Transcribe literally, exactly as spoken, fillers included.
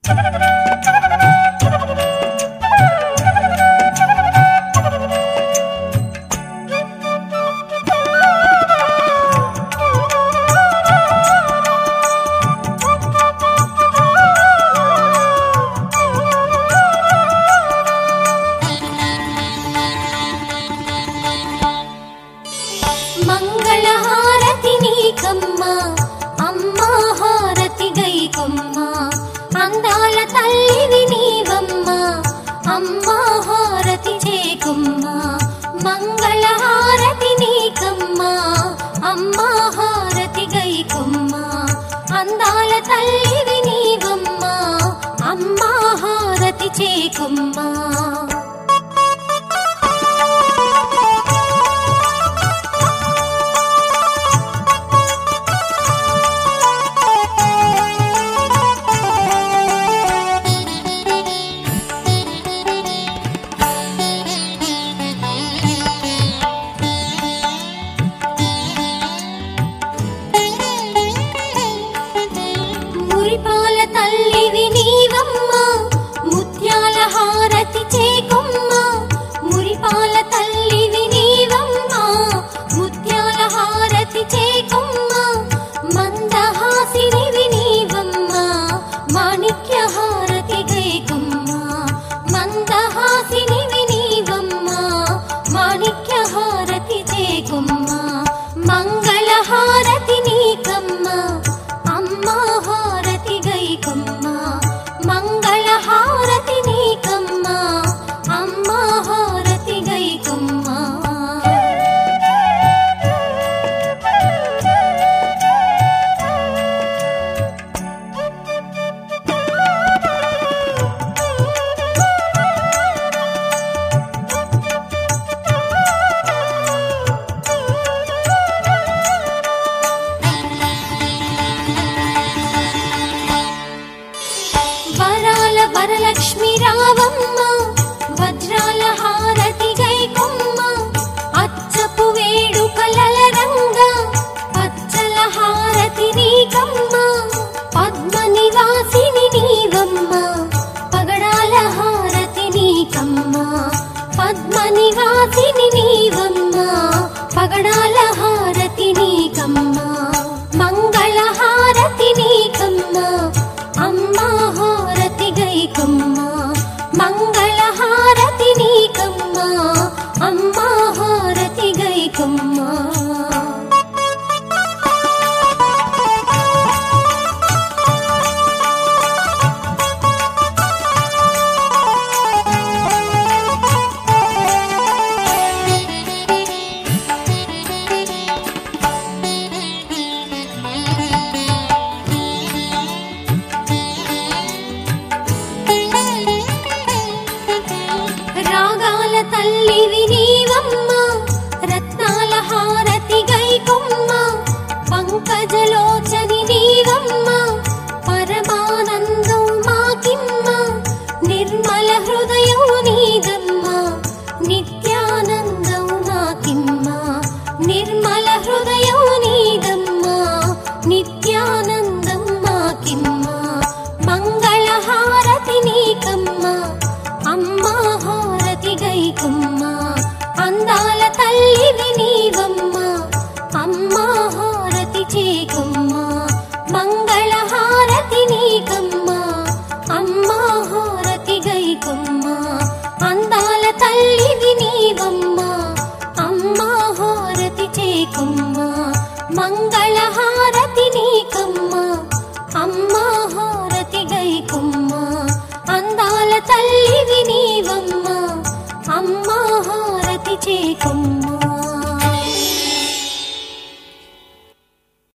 మంగళహారతి నీకమ్మా అమ్మా హారతి గైకొమ్మా అందాల తల్లివి నీవమ్మా అమ్మా హారతి చేకొమ్మా మంగళహారతి నీకమ్మా అమ్మా హారతి గైకొమ్మా అందాల తల్లివి నీవమ్మా అమ్మా హారతి చేకొమ్మా మురిపాల తల్లివి నీవమ్మా ముత్యాల హారతి చేకొమ్మా మురిపాల తల్లివి నీవమ్మా ముత్యాల హారతి చేకొమ్మా మందహాసినివి నీవమ్మా మాణిక్య హారతి గైకొమ్మా మందహాసినివి నీవమ్మా మాణిక్య హారతి చేకొమ్మా మంగళ హారతి నీకమ్మా అమ్మా హారతి గైకొమ్మా మంగళ హారతి నీకమ్మా అమ్మా హారతి గైకొమ్మా వరాల వరలక్ష్మి రావమ్మ వజ్రాల హారతి గైకొమ్మ అచ్చపు వేడుకలల రంగ పచ్చల హారతి నీకమ్మ పద్మ నివాసిని నీవమ్మ పగడాల హారతి నీకమ్మ పద్మ నివాసిని నీవమ్మ పగడాల హారతి నీకమ్మ మంగళ హారతి నీకమ్మ అమ్మా హారతి గైకొమ్మా మంగళ హారతి నీకమ్మా అమ్మా హారతి గైకొమ్మా రాగాల తల్లివి నీవమ్మా రత్నాల హారతి గైకొమ్మా పంకజలోచని నీవమ్మా పరమానందం మాకిమ్మా నిర్మల హృదయం నీదమ్మా నిత్యానందం మాకిమ్మా నిర్మల హృదయం నీదమ్మా నిత్యానందం మాకిమ్మా మంగళ హారతి నీకమ్మా అమ్మా హారతి గైకొమ్మా అందాల తల్లివి నీవమ్మా అమ్మా హారతి చేకొమ్మా మంగళ హారతి నీకమ్మా అమ్మా హారతి గైకొమ్మా అందాల తల్లివి నీవమ్మా అమ్మా హారతి చేకొమ్మా మంగళ హారతి నీకమ్మా అమ్మా హారతి గైకొమ్మా అందాల తల్లివి నీవమ్మా అమ్మా హారతి చేకొమ్మా